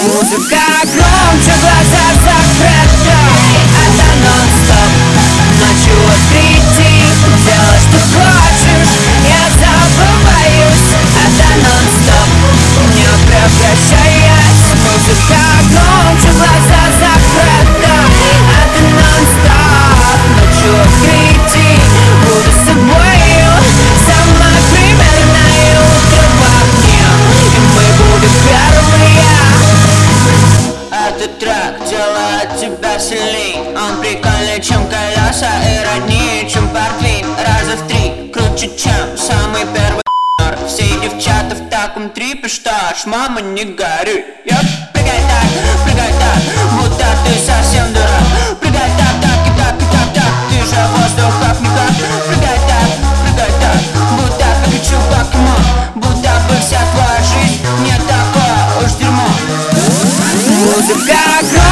Музыка громче, глаза закрыты. Это нон-стоп, ночью открытий. Делай, что хочешь, я забываюсь. Это нон-стоп, не прекращаясь. Музыка громче, глаза закрыты. Это нон-стоп, ночью открытий. Буду с собою, самое примерное утро во мне. И мы будем первые. Этот трек делает тебя сильней. Он прикольнее, чем колеса, и роднее, чем портвейн. Раза в 3 круче, чем самый первый. Все девчата в таком трипе, что аж мама не горюй. Прыгай так, будто ты совсем дурак. Прыгай так, так и так, и так, так. Ты же воздух как никак. Прыгай так, будто Пикачу покемон. Будто бы вся твоя жизнь не такое уж дерьмо. Музыка